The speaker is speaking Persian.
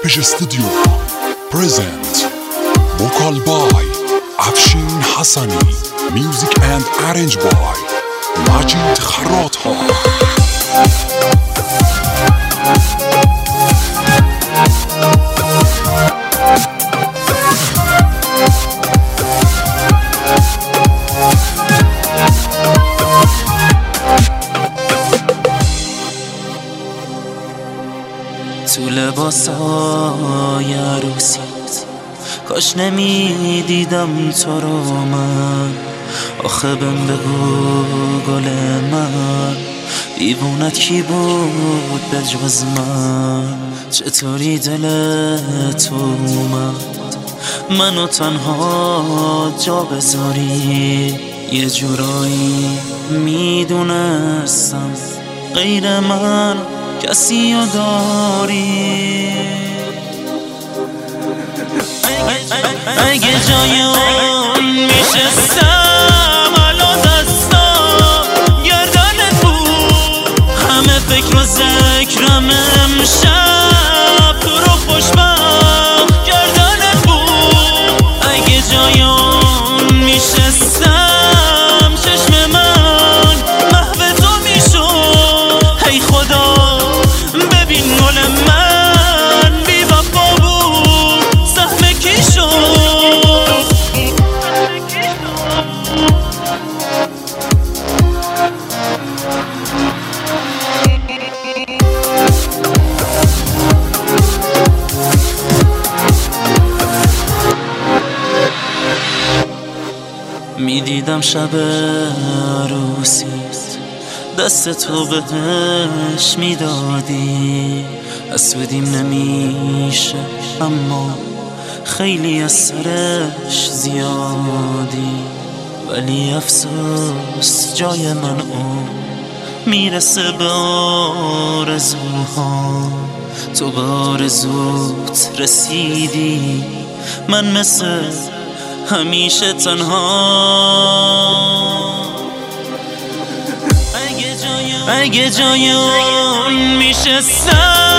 Rampage Studio present vocal by Afshin Hassani, music and arranged by Majid Kharatha. تو لباسای عروسیت کاش نمی دیدم تو رو من. آخه بهم بگو گل من، دیوونت کی بود به جز من؟ چطوری دلت اومد منو تنها جا بذاری؟ یه جورایی میدونستم غیر من کسی رو داری. اگه جای اون میشستم الان دستم گردنت بود، همه فکر و ذکرم امشب تو رو خوشبخت کردنت بود. اگه جای اون میشستم چشم من محو تو میشد. ای خدا ببین گل من بی وفا بود، سهم کی شد؟ میدیدم شب عروسیت دست تو بهش میدادی، حسودیم نمیشه اما خیلی از سرش زیادی. ولی افسوس جای من اون میرسه به آرزوها، تو به آرزوت رسیدی، من مثل همیشه تنها. اگه جای اون میشستم